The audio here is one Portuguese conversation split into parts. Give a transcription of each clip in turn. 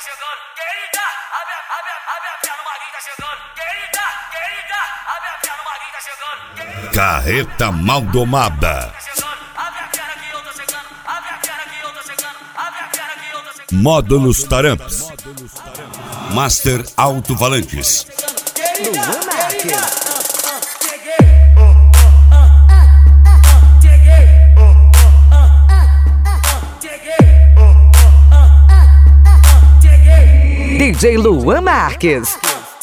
chegando. Querida, abre a perna, o Maguinho tá chegando. Querida, abre a perna, o Maguinho tá chegando. Carreta Maldomada. Abre a perna que eu tô chegando. Abre a perna que eu tô chegando. Abre a perna que eu tô chegando. Módulos Taramps. Master Alto-Falantes. Luan Marques. DJ Luan Marques.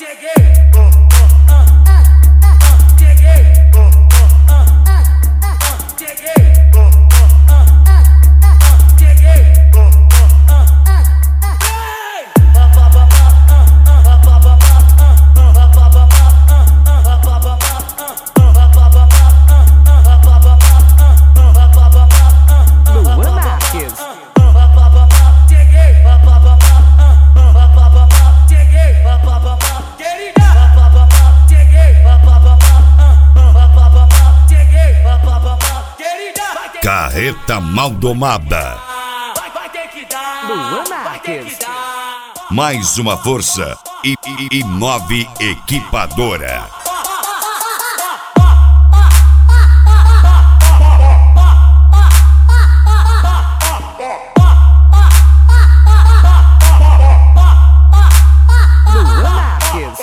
Carreta Maldomada. Luan Marques. Mais uma força e 9 equipadora. Luan Marques.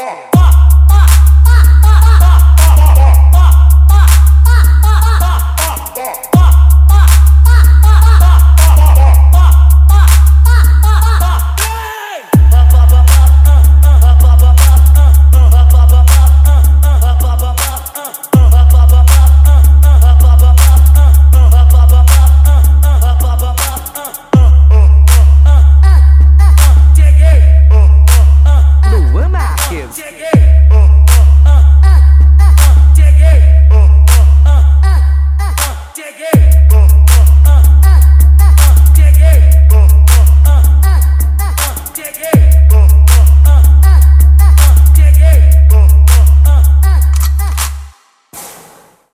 Luan Marques.